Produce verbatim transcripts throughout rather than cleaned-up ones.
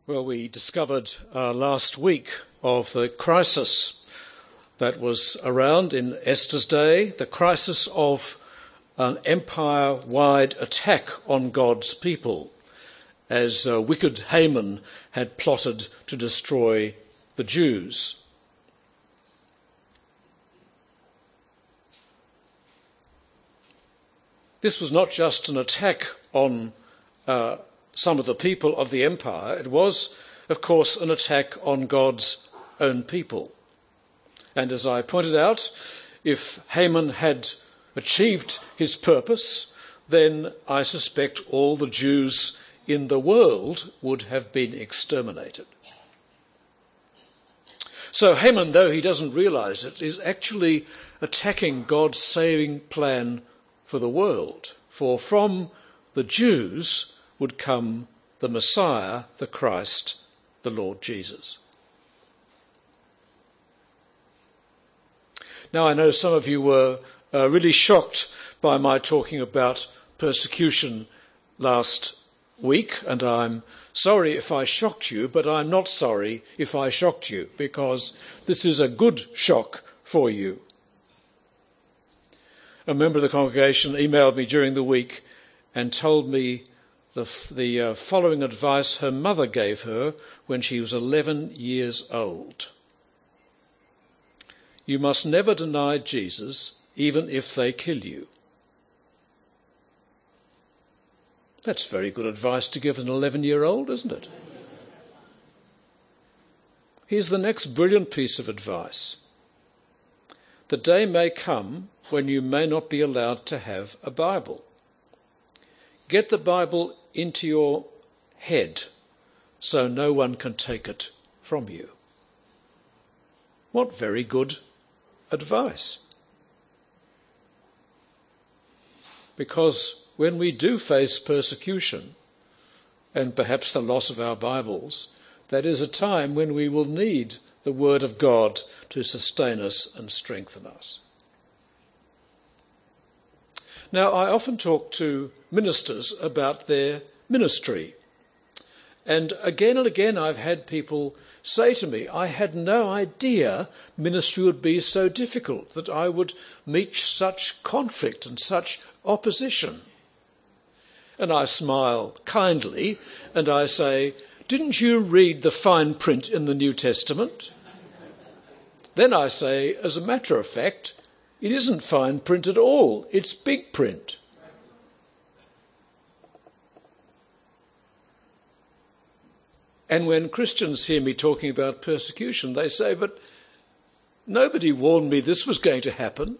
Well, we discovered uh, last week of the crisis that was around in Esther's day, the crisis of an empire-wide attack on God's people, as uh, wicked Haman had plotted to destroy the Jews. This was not just an attack on uh, some of the people of the empire. It was, of course, an attack on God's own people. And as I pointed out, if Haman had achieved his purpose, then I suspect all the Jews in the world would have been exterminated. So Haman, though he doesn't realize it, is actually attacking God's saving plan for the world. For from the Jews would come the Messiah, the Christ, the Lord Jesus. Now, I know some of you were uh, really shocked by my talking about persecution last week, and I'm sorry if I shocked you, but I'm not sorry if I shocked you, because this is a good shock for you. A member of the congregation emailed me during the week and told me the, the uh, following advice her mother gave her when she was eleven years old. You must never deny Jesus, even if they kill you. That's very good advice to give an eleven-year-old, isn't it? Here's the next brilliant piece of advice. The day may come when you may not be allowed to have a Bible. Get the Bible into your head so no one can take it from you. What very good advice. Because when we do face persecution, and perhaps the loss of our Bibles, that is a time when we will need the Word of God to sustain us and strengthen us. Now, I often talk to ministers about their ministry. And again and again I've had people say to me, I had no idea ministry would be so difficult, that I would meet such conflict and such opposition. And I smile kindly and I say, didn't you read the fine print in the New Testament? Then I say, as a matter of fact, it isn't fine print at all, it's big print. And when Christians hear me talking about persecution, they say, but nobody warned me this was going to happen.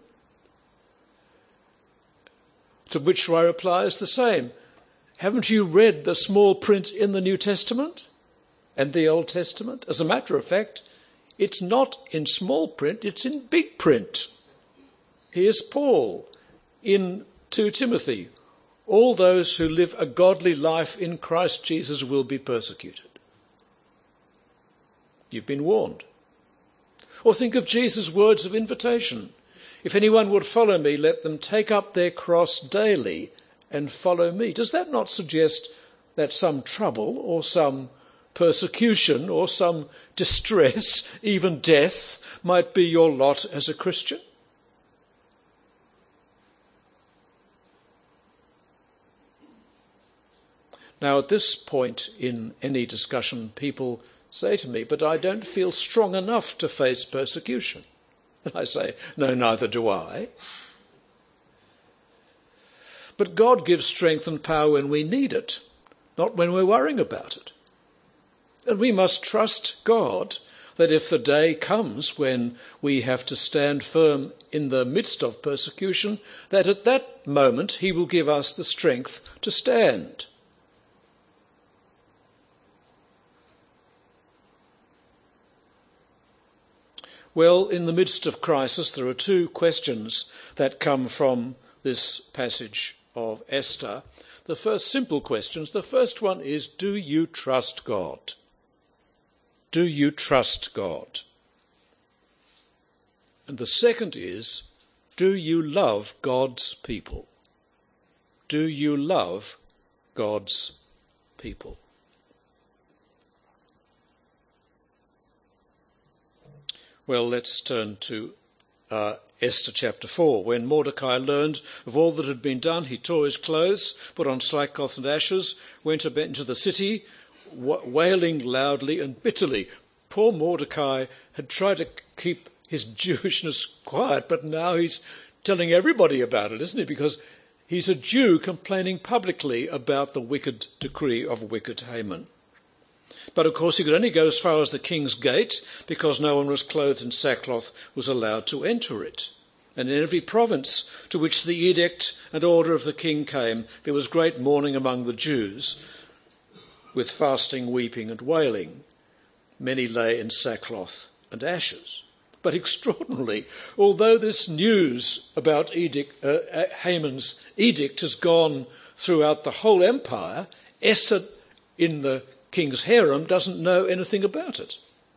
To which I reply is the same. Haven't you read the small print in the New Testament and the Old Testament? As a matter of fact, it's not in small print, it's in big print. Here's Paul in Second Timothy. All those who live a godly life in Christ Jesus will be persecuted. You've been warned. Or think of Jesus' words of invitation. If anyone would follow me, let them take up their cross daily and follow me. Does that not suggest that some trouble or some persecution or some distress, even death, might be your lot as a Christian? Now, at this point in any discussion, people say to me, but I don't feel strong enough to face persecution. And I say, no, neither do I. But God gives strength and power when we need it, not when we're worrying about it. And we must trust God that if the day comes when we have to stand firm in the midst of persecution, that at that moment he will give us the strength to stand. Well, in the midst of crisis, there are two questions that come from this passage of Esther. The first simple questions. The first one is, do you trust God? Do you trust God? And the second is, do you love God's people? Do you love God's people? Well, let's turn to uh, Esther chapter four. When Mordecai learned of all that had been done, he tore his clothes, put on sackcloth and ashes, went into the city, wailing loudly and bitterly. Poor Mordecai had tried to keep his Jewishness quiet, but now he's telling everybody about it, isn't he? Because he's a Jew complaining publicly about the wicked decree of wicked Haman. But of course he could only go as far as the king's gate, because no one was clothed in sackcloth was allowed to enter it. And in every province to which the edict and order of the king came, there was great mourning among the Jews, with fasting, weeping and wailing. Many lay in sackcloth and ashes. But extraordinarily, although this news about edict, uh, Haman's edict has gone throughout the whole empire, Esther in the king's harem doesn't know anything about it.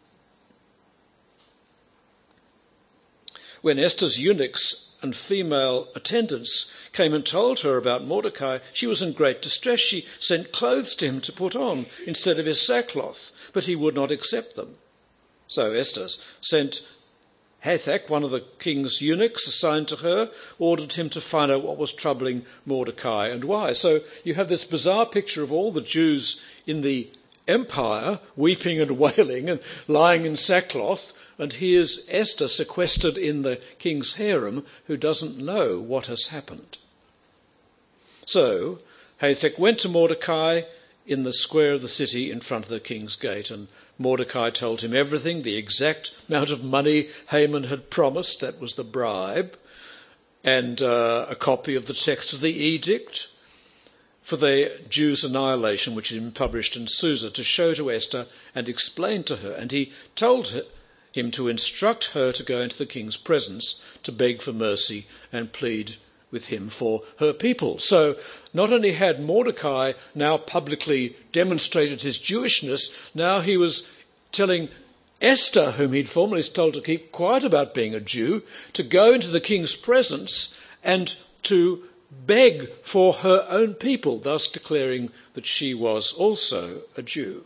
When Esther's eunuchs and female attendants came and told her about Mordecai, she was in great distress. She sent clothes to him to put on instead of his sackcloth, but he would not accept them. So Esther sent Hathach, one of the king's eunuchs assigned to her, ordered him to find out what was troubling Mordecai and why. So you have this bizarre picture of all the Jews in the empire weeping and wailing and lying in sackcloth, and here's Esther sequestered in the king's harem who doesn't know what has happened. So Hathach went to Mordecai in the square of the city in front of the king's gate, and Mordecai told him everything, the exact amount of money Haman had promised, that was the bribe, and uh, a copy of the text of the edict for the Jews' annihilation, which had been published in Susa, to show to Esther and explain to her. And he told her, him to instruct her to go into the king's presence to beg for mercy and plead with him for her people. So not only had Mordecai now publicly demonstrated his Jewishness, now he was telling Esther, whom he'd formerly told to keep quiet about being a Jew, to go into the king's presence and to beg for her own people, thus declaring that she was also a Jew.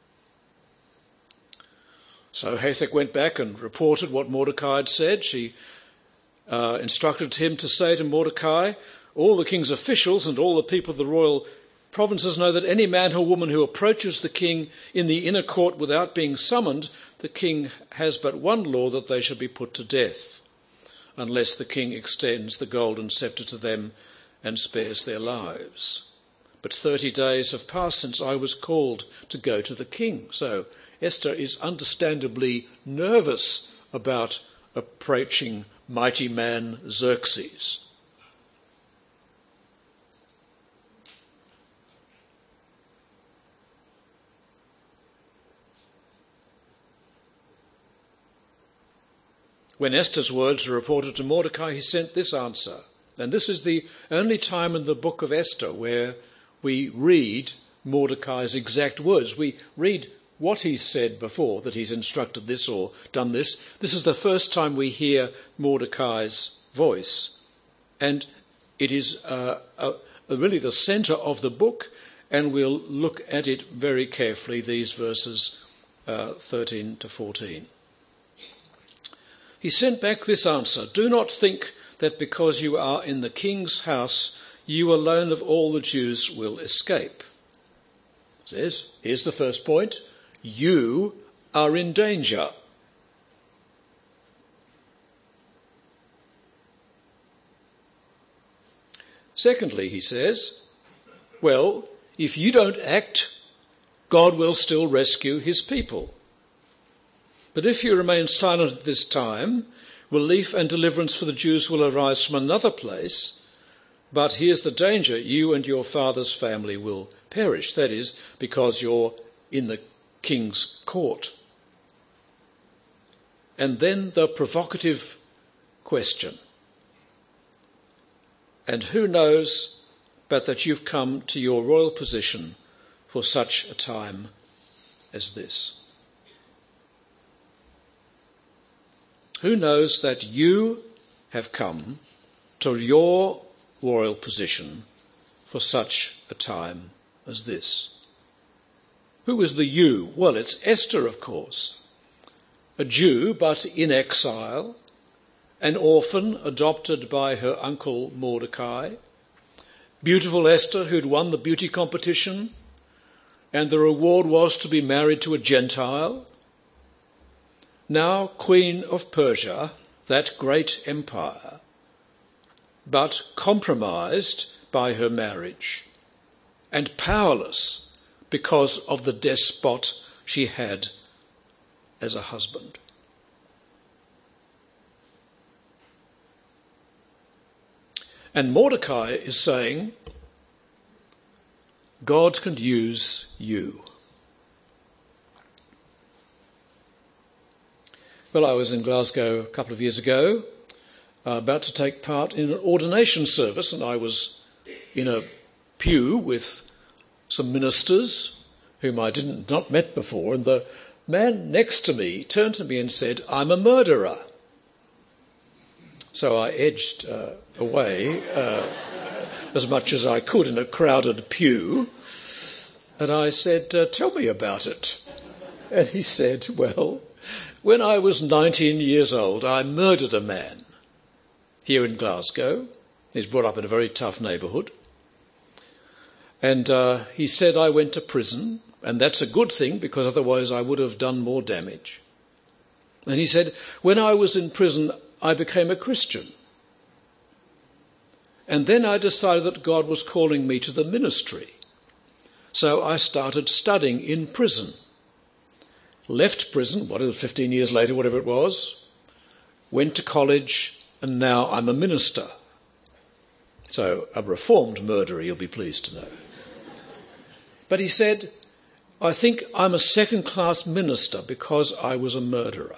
So Hathach went back and reported what Mordecai had said. She uh, instructed him to say to Mordecai, all the king's officials and all the people of the royal provinces know that any man or woman who approaches the king in the inner court without being summoned, the king has but one law, that they shall be put to death, unless the king extends the golden scepter to them and spares their lives. But thirty days have passed since I was called to go to the king. So Esther is understandably nervous about approaching mighty man Xerxes. When Esther's words were reported to Mordecai, he sent this answer. And this is the only time in the book of Esther where we read Mordecai's exact words. We read what he said before, that he's instructed this or done this. This is the first time we hear Mordecai's voice. And it is uh, uh, really the centre of the book, and we'll look at it very carefully, these verses uh, thirteen to fourteen. He sent back this answer: do not think that because you are in the king's house, you alone of all the Jews will escape. It says, here's the first point: you are in danger. Secondly, he says, well, if you don't act, God will still rescue his people. But if you remain silent at this time, relief and deliverance for the Jews will arise from another place. But here's the danger: you and your father's family will perish. That is, because you're in the king's court. And then the provocative question: and who knows but that you've come to your royal position for such a time as this? Who knows that you have come to your royal position for such a time as this? Who is the you? Well, it's Esther, of course. a Jew but in exile, an orphan adopted by her uncle Mordecai, beautiful Esther who'd won the beauty competition, and the reward was to be married to a Gentile, now Queen of Persia, that great empire, but compromised by her marriage and powerless because of the despot she had as a husband. And Mordecai is saying, God can use you. Well, I was in Glasgow a couple of years ago, uh, about to take part in an ordination service, and I was in a pew with some ministers whom I didn't not met before, and the man next to me turned to me and said, "I'm a murderer." So I edged uh, away uh, as much as I could in a crowded pew, and I said, uh, "Tell me about it." And he said, "Well, when I was nineteen years old, I murdered a man here in Glasgow. He's brought up in a very tough neighbourhood. And uh, he said I went to prison, and that's a good thing because otherwise I would have done more damage. And he said, when I was in prison, I became a Christian. And then I decided that God was calling me to the ministry. So I started studying in prison. Left prison, what, fifteen years later, whatever it was, went to college, and now I'm a minister. So a reformed murderer, you'll be pleased to know. But he said, I think I'm a second-class minister because I was a murderer.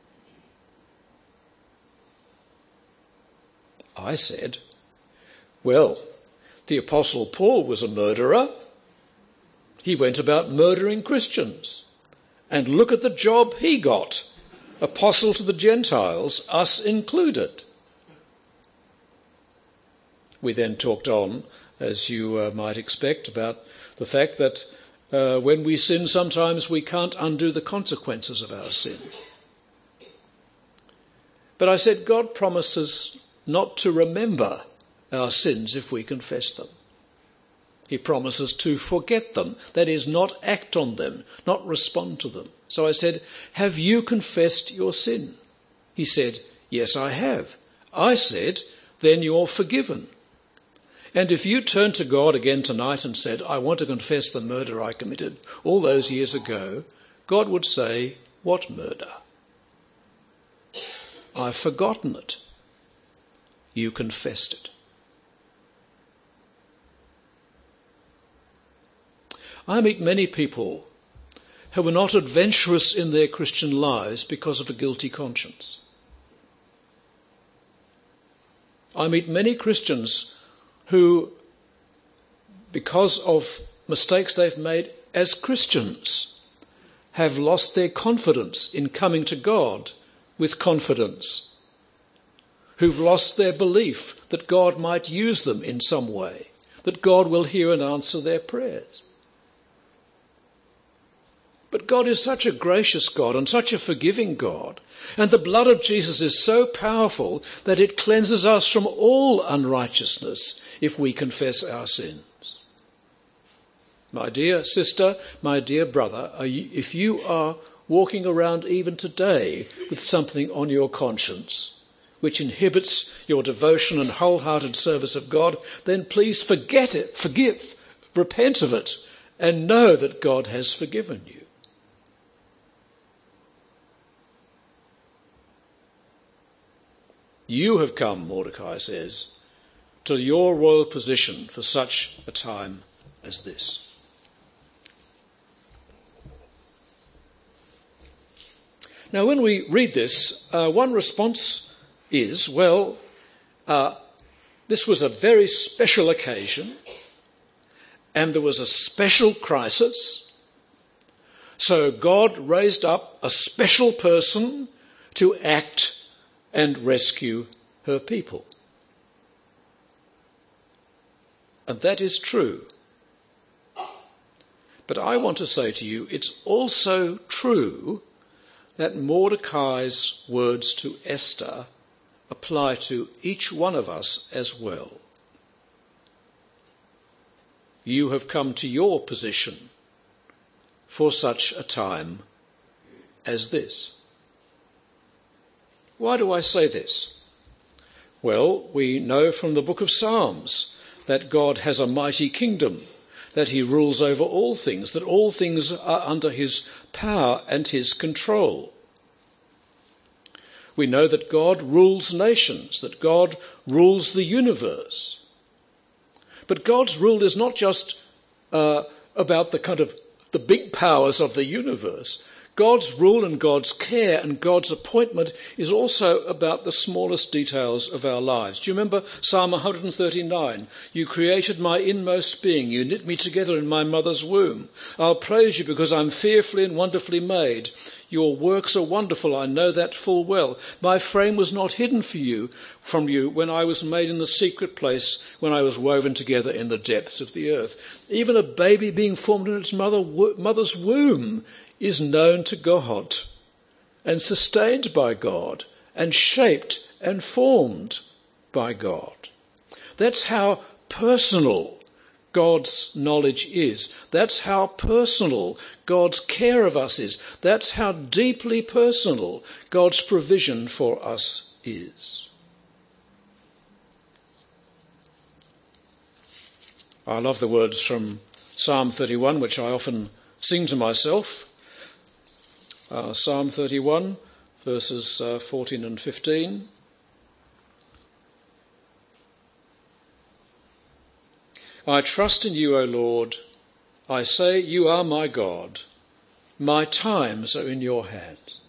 I said, well, the Apostle Paul was a murderer. He went about murdering Christians. And look at the job he got. Apostle to the Gentiles, us included. We then talked on, as you uh, might expect, about the fact that uh, when we sin, sometimes we can't undo the consequences of our sin. But I said, God promises not to remember our sins if we confess them. He promises to forget them, that is, not act on them, not respond to them. So I said, have you confessed your sin? He said, yes, I have. I said, then you're forgiven. And if you turned to God again tonight and said, I want to confess the murder I committed all those years ago, God would say, what murder? I've forgotten it. You confessed it. I meet many people who are not adventurous in their Christian lives because of a guilty conscience. I meet many Christians who, because of mistakes they've made as Christians, have lost their confidence in coming to God with confidence, who've lost their belief that God might use them in some way, that God will hear and answer their prayers. But God is such a gracious God and such a forgiving God, and the blood of Jesus is so powerful that it cleanses us from all unrighteousness if we confess our sins. My dear sister, my dear brother, are you, if you are walking around even today with something on your conscience which inhibits your devotion and wholehearted service of God, then please forget it, forgive, repent of it, and know that God has forgiven you. You have come, Mordecai says, to your royal position for such a time as this. Now, when we read this, uh, one response is, well, uh, this was a very special occasion, and there was a special crisis, so God raised up a special person to act and rescue her people. And that is true. But I want to say to you, it's also true that Mordecai's words to Esther apply to each one of us as well. You have come to your position for such a time as this. Why do I say this? Well, we know from the book of Psalms that God has a mighty kingdom, that he rules over all things, that all things are under his power and his control. We know that God rules nations, that God rules the universe. But God's rule is not just uh, about the kind of the big powers of the universe. God's rule and God's care and God's appointment is also about the smallest details of our lives. Do you remember Psalm one thirty-nine? You created my inmost being. You knit me together in my mother's womb. I'll praise you because I'm fearfully and wonderfully made. Your works are wonderful. I know that full well. My frame was not hidden for you, from you when I was made in the secret place, when I was woven together in the depths of the earth. Even a baby being formed in its mother, mother's womb is known to God and sustained by God and shaped and formed by God. That's how personal God's knowledge is. That's how personal God's care of us is. That's how deeply personal God's provision for us is. I love the words from Psalm thirty-one, which I often sing to myself. Uh, Psalm thirty-one, verses uh, fourteen and fifteen. I trust in you, O Lord. I say, you are my God. My times are in your hands.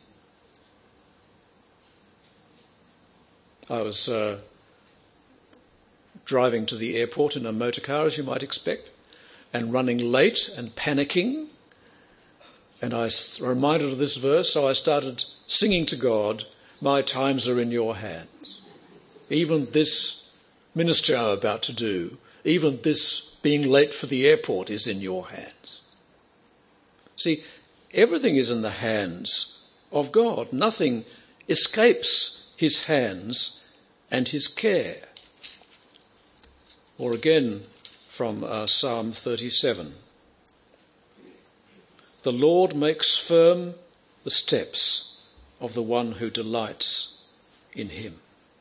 I was uh, driving to the airport in a motor car, as you might expect, and running late and panicking. And I was reminded of this verse, so I started singing to God, my times are in your hands. Even this ministry I'm about to do, even this being late for the airport is in your hands. See, everything is in the hands of God. Nothing escapes his hands and his care. Or again from uh, Psalm thirty-seven. The Lord makes firm the steps of the one who delights in him.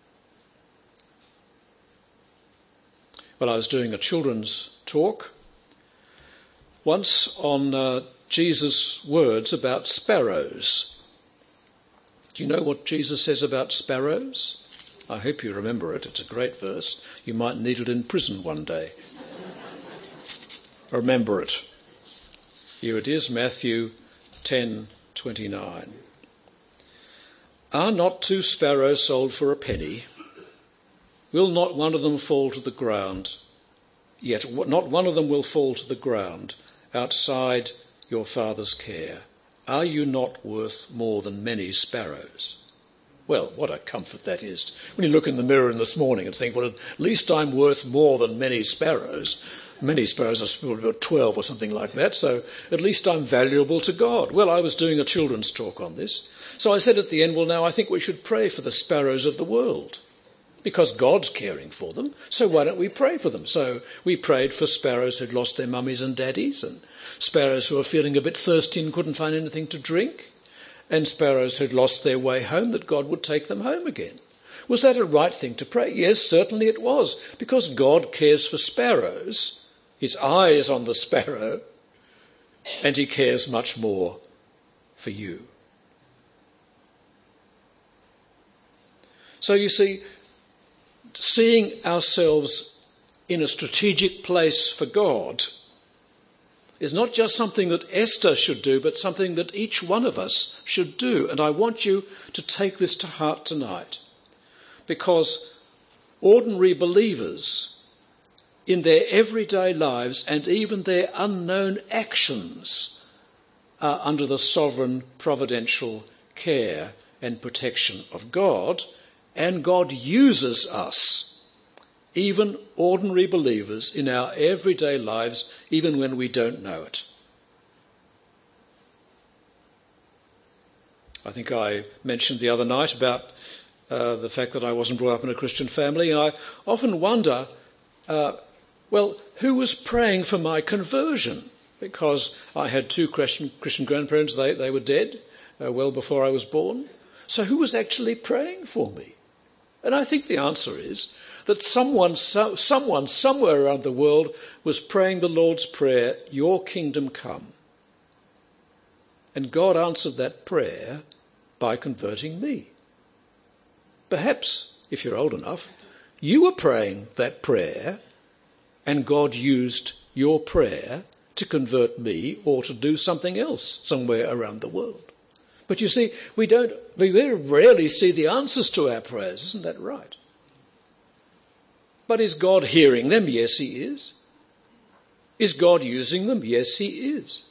Well, I was doing a children's talk once on uh, Jesus' words about sparrows. Do you know what Jesus says about sparrows? I hope you remember it. It's a great verse. You might need it in prison one day. Remember it. Here it is, Matthew ten twenty-nine. Are not two sparrows sold for a penny? Will not one of them fall to the ground? Yet not one of them will fall to the ground outside your Father's care. Are you not worth more than many sparrows? Well, what a comfort that is. When you look in the mirror in this morning and think, well, at least I'm worth more than many sparrows. Many sparrows are about twelve or something like that, so at least I'm valuable to God. Well, I was doing a children's talk on this. So I said at the end, well, now I think we should pray for the sparrows of the world. Because God's caring for them, so why don't we pray for them? So we prayed for sparrows who'd lost their mummies and daddies, and sparrows who were feeling a bit thirsty and couldn't find anything to drink, and sparrows who'd lost their way home, that God would take them home again. Was that a right thing to pray? Yes, certainly it was, because God cares for sparrows. His eye is on the sparrow, and he cares much more for you. So you see, seeing ourselves in a strategic place for God is not just something that Esther should do, but something that each one of us should do. And I want you to take this to heart tonight, because ordinary believers in their everyday lives and even their unknown actions are under the sovereign providential care and protection of God. And God uses us, even ordinary believers, in our everyday lives, even when we don't know it. I think I mentioned the other night about uh, the fact that I wasn't brought up in a Christian family, and I often wonder, uh, well, who was praying for my conversion? Because I had two Christian, Christian grandparents, they, they were dead uh, well before I was born. So who was actually praying for me? And I think the answer is that someone, so, someone somewhere around the world was praying the Lord's Prayer, your kingdom come. And God answered that prayer by converting me. Perhaps, if you're old enough, you were praying that prayer and God used your prayer to convert me or to do something else somewhere around the world. But you see, we don't, we very rarely see the answers to our prayers, isn't that right? But is God hearing them? Yes, he is. Is God using them? Yes, he is.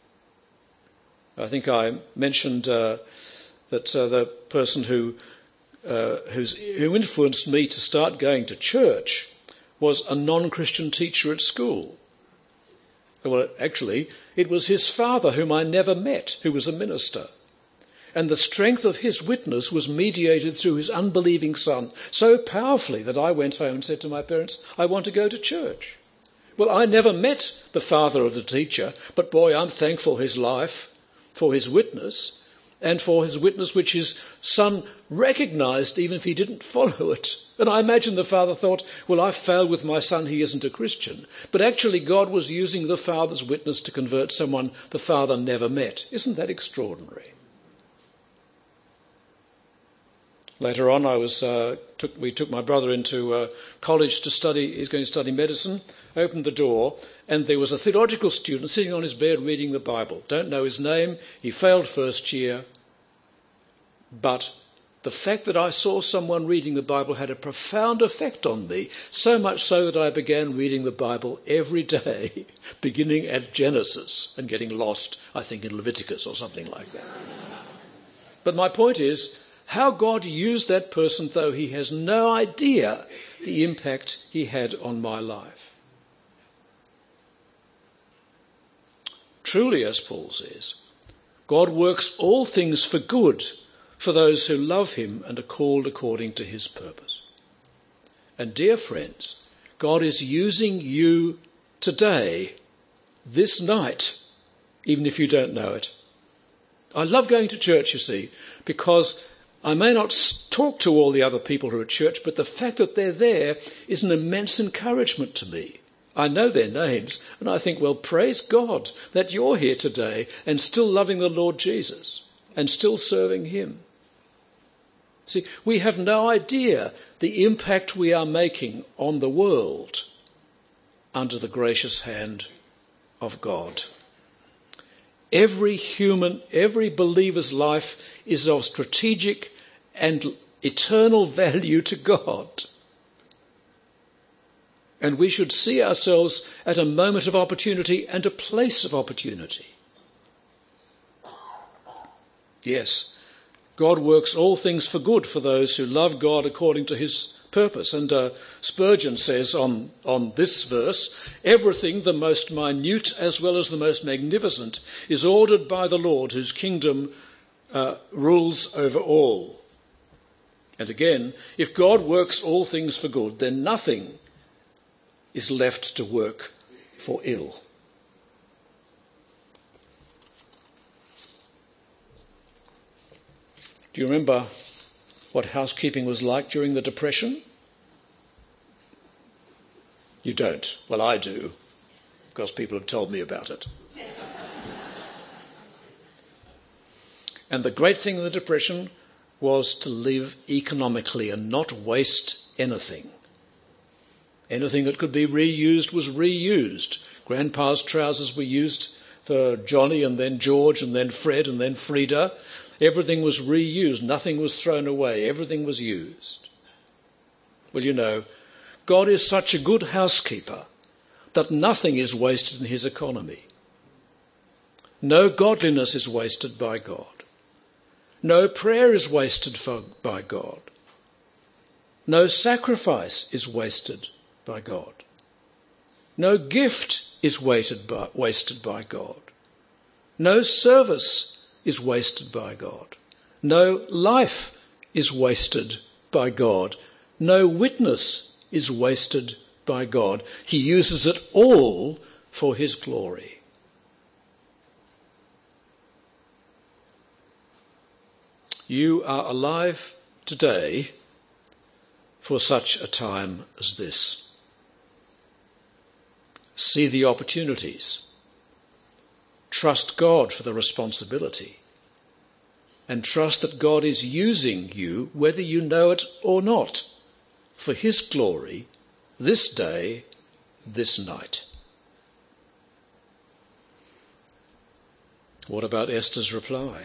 I think I mentioned uh, that uh, the person who uh, who's, who influenced me to start going to church was a non-Christian teacher at school. Well, actually, it was his father, whom I never met, who was a minister. And the strength of his witness was mediated through his unbelieving son so powerfully that I went home and said to my parents, I want to go to church. Well, I never met the father of the teacher, but boy, I'm thankful for his life, for his witness, and for his witness which his son recognised even if he didn't follow it. And I imagine the father thought, well, I failed with my son, he isn't a Christian. But actually God was using the father's witness to convert someone the father never met. Isn't that extraordinary? Later on, I was uh, took, we took my brother into uh, college to study. He's going to study medicine. Opened the door, and there was a theological student sitting on his bed reading the Bible. Don't know his name. He failed first year. But the fact that I saw someone reading the Bible had a profound effect on me, so much so that I began reading the Bible every day, beginning at Genesis and getting lost, I think, in Leviticus or something like that. But my point is, how God used that person, though he has no idea the impact he had on my life. Truly, as Paul says, God works all things for good for those who love him and are called according to his purpose. And dear friends, God is using you today, this night, even if you don't know it. I love going to church, you see, because I may not talk to all the other people who are at church, but the fact that they're there is an immense encouragement to me. I know their names, and I think, well, praise God that you're here today and still loving the Lord Jesus and still serving him. See, we have no idea the impact we are making on the world under the gracious hand of God. Every human, every believer's life is of strategic and eternal value to God. And we should see ourselves at a moment of opportunity and a place of opportunity. Yes, God works all things for good for those who love God according to his purpose. And uh, Spurgeon says on, on this verse, everything, the most minute as well as the most magnificent, is ordered by the Lord, whose kingdom uh, rules over all. And again, if God works all things for good, then nothing is left to work for ill. Do you remember what housekeeping was like during the Depression? You don't. Well, I do, because people have told me about it. And the great thing in the Depression was to live economically and not waste anything. Anything that could be reused was reused. Grandpa's trousers were used for Johnny and then George and then Fred and then Frida. Everything was reused. Nothing was thrown away. Everything was used. Well, you know, God is such a good housekeeper that nothing is wasted in his economy. No godliness is wasted by God. No prayer is wasted for, by God. No sacrifice is wasted by God. No gift is wasted by, wasted by God. No service is wasted by God. No life is wasted by God. No witness is wasted by God. He uses it all for his glory. You are alive today for such a time as this. See the opportunities. Trust God for the responsibility. And trust that God is using you, whether you know it or not, for his glory this day, this night. What about Esther's reply?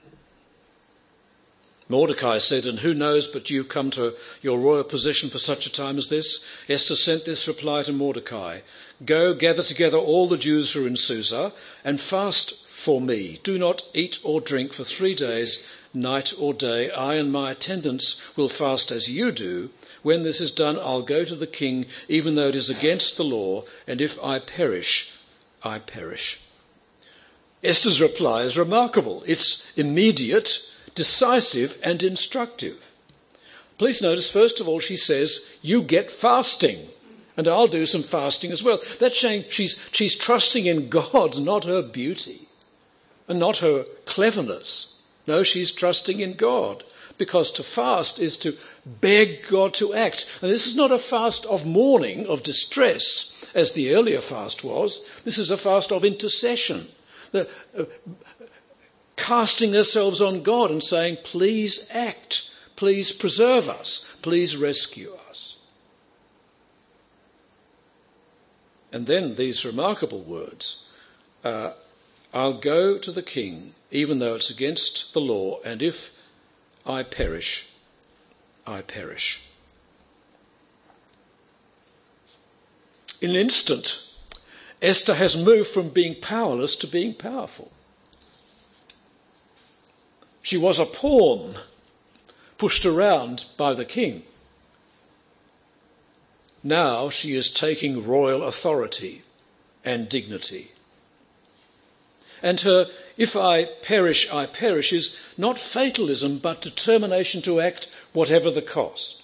Mordecai said, "And who knows but you've come to your royal position for such a time as this?" Esther sent this reply to Mordecai: "Go, gather together all the Jews who are in Susa, and fast for me. Do not eat or drink for three days, night or day. I and my attendants will fast as you do. When this is done, I'll go to the king, even though it is against the law, and if I perish, I perish." Esther's reply is remarkable. It's immediate, decisive and instructive. Please notice, first of all, she says, you get fasting, and I'll do some fasting as well. That's saying she's, she's trusting in God, not her beauty and not her cleverness. No, she's trusting in God, because to fast is to beg God to act. And this is not a fast of mourning, of distress, as the earlier fast was. This is a fast of intercession. The, uh, casting ourselves on God and saying, please act, please preserve us, please rescue us. And then these remarkable words, uh, I'll go to the king, even though it's against the law, and if I perish, I perish. In an instant, Esther has moved from being powerless to being powerful. She was a pawn pushed around by the king. Now she is taking royal authority and dignity. And her "if I perish, I perish" is not fatalism, but determination to act whatever the cost.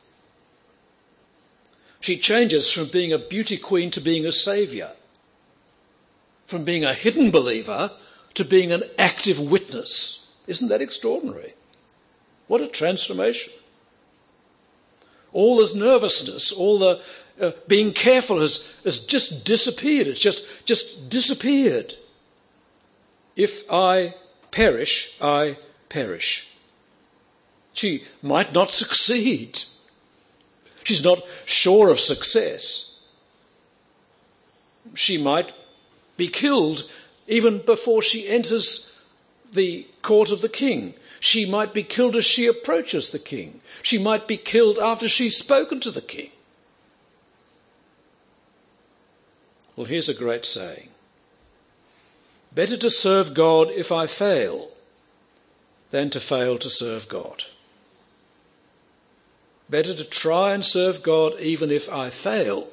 She changes from being a beauty queen to being a saviour, from being a hidden believer to being an active witness. Isn't that extraordinary? What a transformation. All this nervousness, all the uh, being careful has, has just disappeared. It's just, just disappeared. If I perish, I perish. She might not succeed. She's not sure of success. She might be killed even before she enters the court of the king. She might be killed as she approaches the king. She might be killed after she's spoken to the king. Well, here's a great saying. Better to serve God if I fail than to fail to serve God. Better to try and serve God even if I fail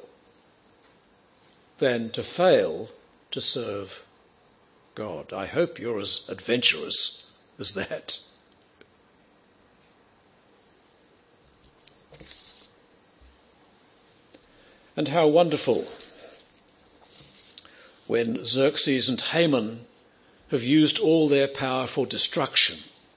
than to fail to serve God. I hope you're as adventurous as that. And how wonderful when Xerxes and Haman have used all their power for destruction,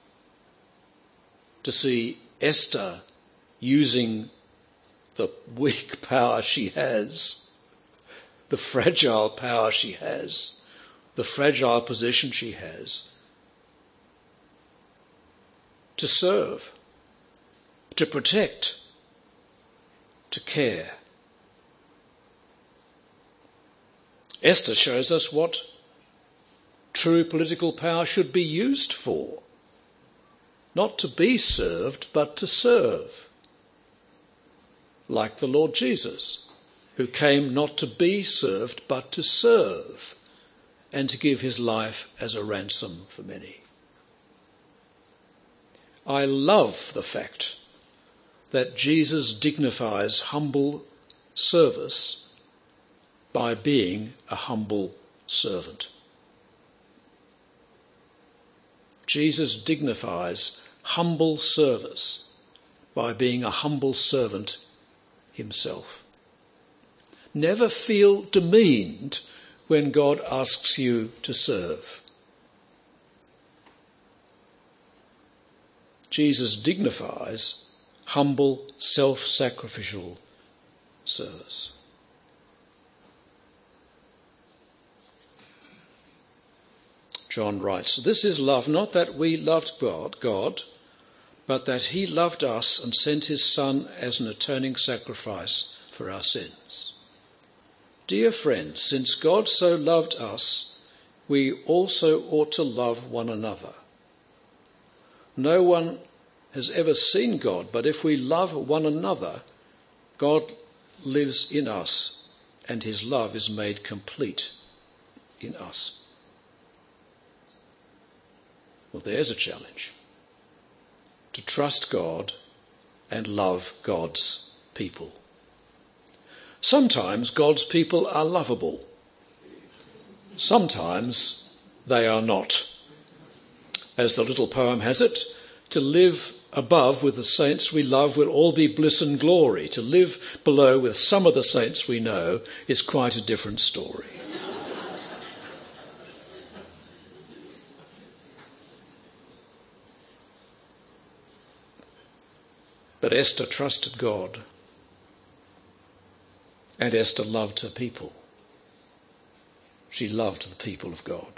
to see Esther using the weak power she has, the fragile power she has, the fragile position she has, to serve, to protect, to care. Esther shows us what true political power should be used for. Not to be served, but to serve. Like the Lord Jesus, who came not to be served, but to serve, and to give his life as a ransom for many. I love the fact that Jesus dignifies humble service by being a humble servant. Jesus dignifies humble service by being a humble servant himself. Never feel demeaned when God asks you to serve. Jesus dignifies humble, self-sacrificial service. John writes, "This is love, not that we loved God, God, but that he loved us and sent his Son as an atoning sacrifice for our sins. Dear friends, since God so loved us, we also ought to love one another. No one has ever seen God, but if we love one another, God lives in us and his love is made complete in us." Well, there's a challenge. To trust God and love God's people. Sometimes God's people are lovable. Sometimes they are not. As the little poem has it, to live above with the saints we love will all be bliss and glory. To live below with some of the saints we know is quite a different story. But Esther trusted God, and Esther loved her people. She loved the people of God.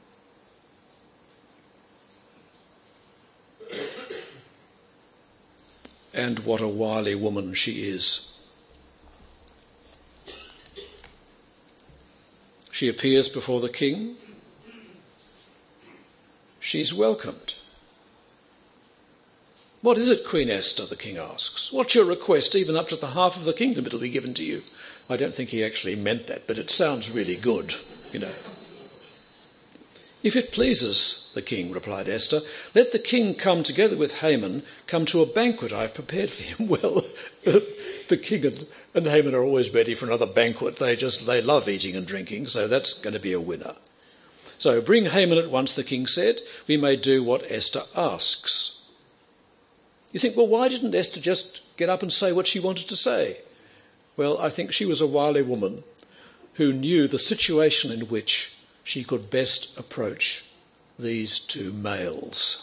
And what a wily woman she is. She appears before the king. She's welcomed. "What is it, Queen Esther?" the king asks. "What's your request? Even up to the half of the kingdom it'll be given to you." I don't think he actually meant that, but it sounds really good, you know. "If it pleases the king," replied Esther, "let the king come together with Haman, come to a banquet I have prepared for him." Well, the king and, and Haman are always ready for another banquet. They just, they love eating and drinking, so that's going to be a winner. "So bring Haman at once," the king said. "We may do what Esther asks." You think, well, why didn't Esther just get up and say what she wanted to say? Well, I think she was a wily woman who knew the situation in which she could best approach these two males.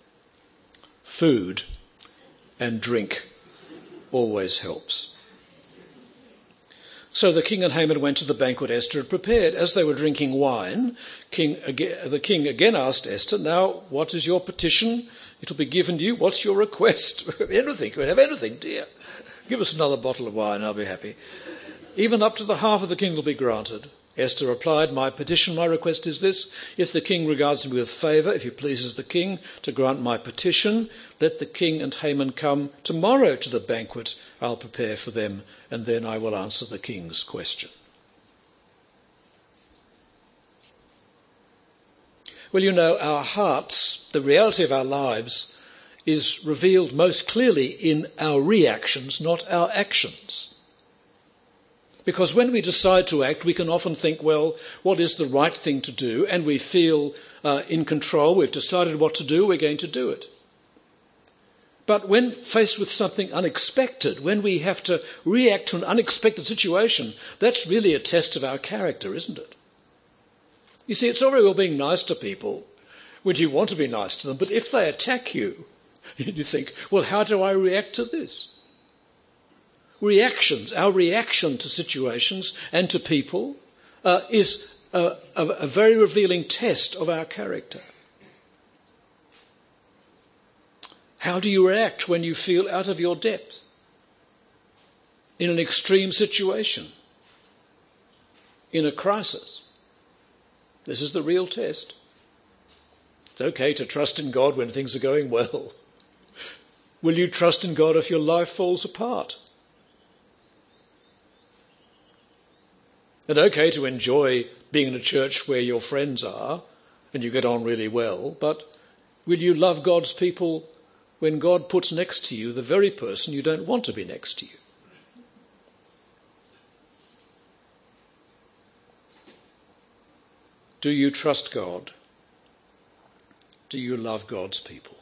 Food and drink always helps. So the king and Haman went to the banquet Esther had prepared. As they were drinking wine, king, the king again asked Esther, "Now, what is your petition? It'll be given to you. What's your request?" "Anything. You can have anything, dear. Give us another bottle of wine, I'll be happy." "Even up to the half of the king will be granted." Esther replied, "My petition, my request is this. If the king regards me with favour, if he pleases the king to grant my petition, let the king and Haman come tomorrow to the banquet I'll prepare for them, and then I will answer the king's question." Well, you know, our hearts, the reality of our lives, is revealed most clearly in our reactions, not our actions. Because when we decide to act, we can often think, well, what is the right thing to do? And we feel uh, in control. We've decided what to do. We're going to do it. But when faced with something unexpected, when we have to react to an unexpected situation, that's really a test of our character, isn't it? You see, it's all very well being nice to people when you want to be nice to them, but if they attack you, you think, well, how do I react to this? Reactions, our reaction to situations and to people uh, is a, a, a very revealing test of our character. How do you react when you feel out of your depth in an extreme situation, in a crisis? This is the real test. It's okay to trust in God when things are going well. Will you trust in God if your life falls apart? It's okay to enjoy being in a church where your friends are and you get on really well, but will you love God's people when God puts next to you the very person you don't want to be next to you? Do you trust God do you love God's people?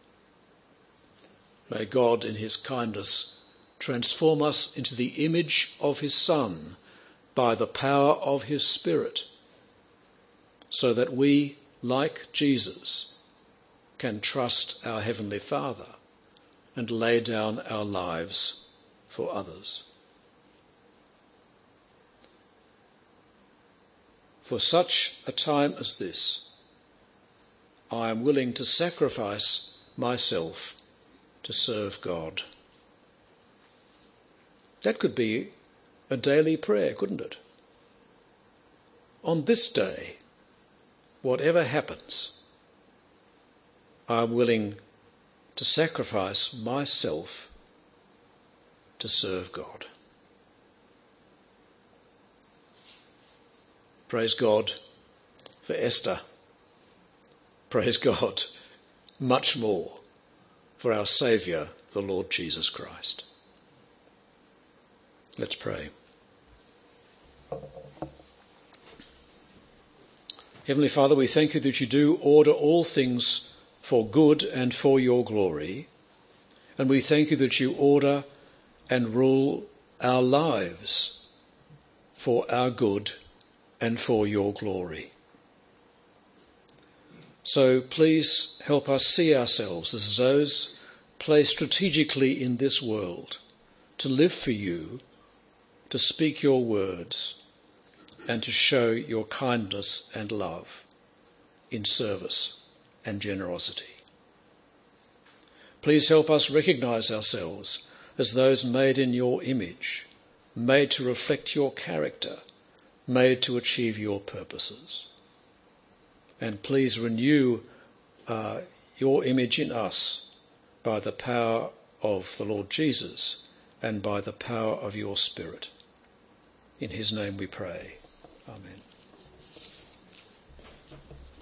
May God in his kindness transform us into the image of his Son by the power of his Spirit, so that we, like Jesus, can trust our Heavenly Father and lay down our lives for others. For such a time as this, I am willing to sacrifice myself to serve God. That could be a daily prayer, couldn't it? On this day, whatever happens, I'm willing to sacrifice myself to serve God. Praise God for Esther. Praise God much more for our Saviour, the Lord Jesus Christ. Let's pray. Heavenly Father, we thank you that you do order all things for good and for your glory. And we thank you that you order and rule our lives for our good and for your glory. So please help us see ourselves as those placed strategically in this world to live for you, to speak your words, and to show your kindness and love in service and generosity. Please help us recognise ourselves as those made in your image, made to reflect your character, made to achieve your purposes. And please renew uh, your image in us by the power of the Lord Jesus and by the power of your Spirit. In his name we pray. Amen.